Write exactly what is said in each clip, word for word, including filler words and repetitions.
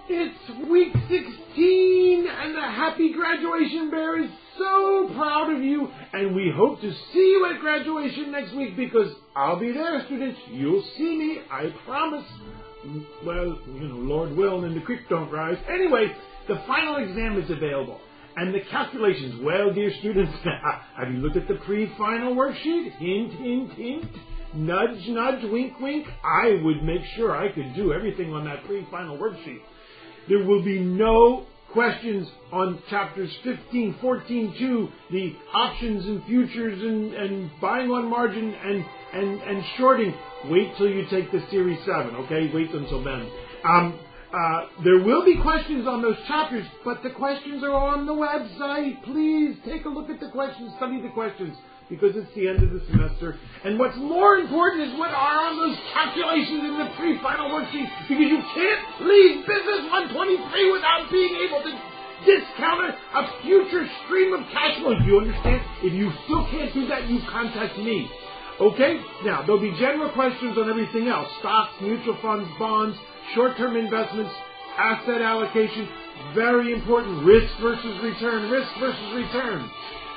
It's week sixteen, and the Happy Graduation Bear is so proud of you, and we hope to see you at graduation next week, because I'll be there, students. You'll see me, I promise. Well, you know, Lord willing, and the creek don't rise. Anyway, the final exam is available, and the calculations. Well, dear students, have you looked at the pre-final worksheet? Hint, hint, hint. Nudge, nudge, wink, wink. I would make sure I could do everything on that pre-final worksheet. There will be no questions on chapters fifteen, fourteen, two, the options and futures and, and buying on margin and, and, and shorting. Wait till you take the Series seven, okay? Wait until then. Um, uh, there will be questions on those chapters, but the questions are on the website. Please take a look at the questions, study the questions, because it's the end of the semester. And what's more important is what are on those calculations in the pre-final worksheet, because you can't leave Business one twenty-three without being able to discount a, a future stream of cash flow. Do you understand? If you still can't do that, you contact me. Okay? Now, there'll be general questions on everything else. Stocks, mutual funds, bonds, short-term investments, asset allocation. Very important. Risk versus return. Risk versus return.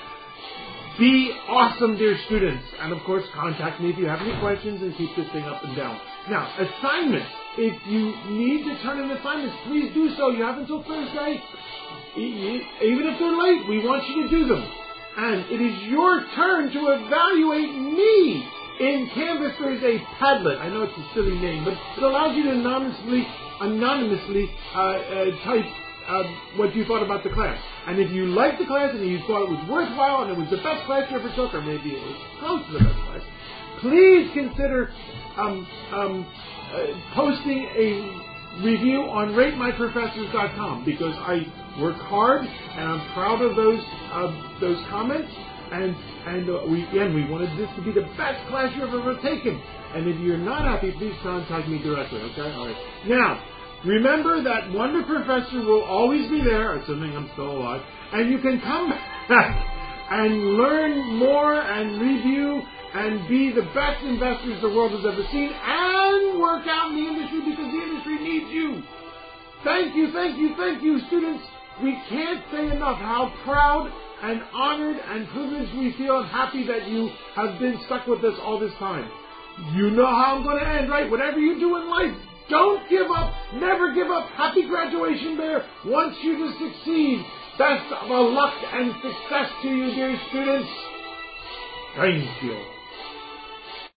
Be awesome, dear students. And, of course, contact me if you have any questions, and keep this thing up and down. Now, assignments. If you need to turn in assignments, please do so. You have until Thursday. Even if they're late, we want you to do them. And it is your turn to evaluate me. In Canvas, there is a Padlet. I know it's a silly name, but it allows you to anonymously, anonymously uh, uh, type Uh, what you thought about the class. And if you liked the class and you thought it was worthwhile and it was the best class you ever took, or maybe it was close to the best class, please consider um, um, uh, posting a review on rate my professors dot com, because I work hard and I'm proud of those uh, those comments. And and uh, we again we wanted this to be the best class you've ever taken. And if you're not happy, please contact me directly. Okay, all right. Now, remember that Wonder Professor will always be there, assuming I'm still alive, and you can come back and learn more and review and be the best investors the world has ever seen, and work out in the industry, because the industry needs you. Thank you, thank you, thank you, students. We can't say enough how proud and honored and privileged we feel, and happy that you have been stuck with us all this time. You know how I'm going to end, right? Whatever you do in life, don't give up. Never give up. Happy Graduation Bear wants you to succeed. Best of luck and success to you, dear students. Thank you.